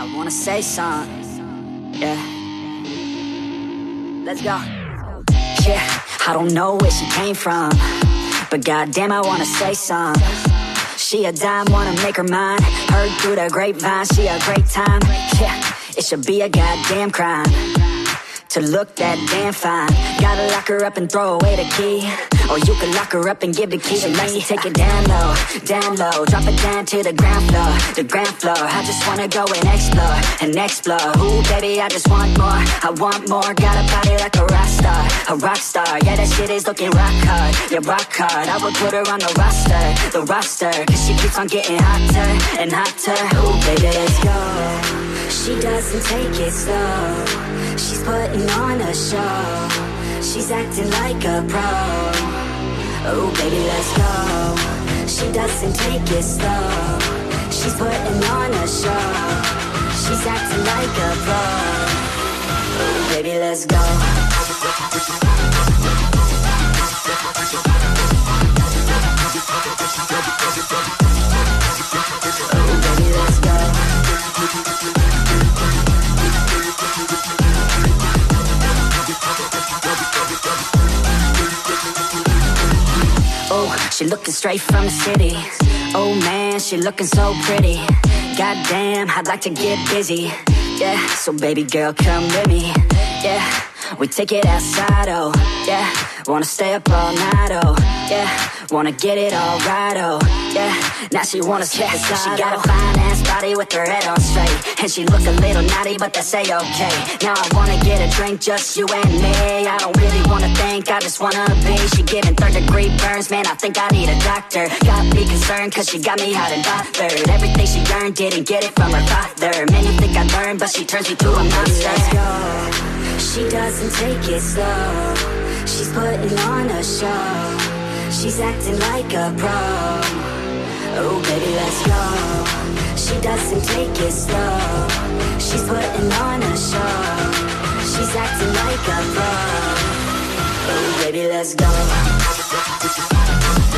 wanna say something, yeah. Let's go. Yeah, I don't know where she came from, but goddamn, I wanna say something. She a dime, wanna make her mine. Heard through the grapevine, she a great time. Yeah, it should be a goddamn crime to look that damn fine. Gotta lock her up and throw away the key, or you can lock her up and give the key to me. Take it down low, drop it down to the ground floor, the ground floor. I just wanna go and explore. Ooh, baby, I just want more, I want more. Got a body like a rock star. Yeah, that shit is looking rock hard, yeah, rock hard. I would put her on the roster, cause she keeps on getting hotter and hotter. Ooh, baby, let's go. She doesn't take it slow, she's putting on a show. She's acting like a pro. Oh, baby, let's go. She doesn't take it slow, she's putting on a show. She's acting like a pro. Oh, baby, let's go. Oh, baby, let's go. Oh, she looking straight from the city. Oh man, she looking so pretty. Goddamn, I'd like to get busy. Yeah, so baby girl, come with me. Yeah, we take it outside, oh yeah. Wanna stay up all night, oh yeah. Wanna get it all right, oh yeah. Now she wanna slip aside. She got a fine ass body with her head on straight, and she look a little naughty, but that's a-okay. Now I wanna get a drink, just you and me. I don't really wanna think, I just wanna be. She giving third-degree burns, man, I think I need a doctor. Got me concerned, cause she got me hot and bothered. Everything she earned, didn't get it from her father. Man, you think I learned, but she turns me to a monster. Let's go. She doesn't take it slow, she's putting on a show. She's acting like a pro. Oh, baby, let's go. She doesn't take it slow, she's putting on a show. She's acting like a pro. Oh, baby, let's go.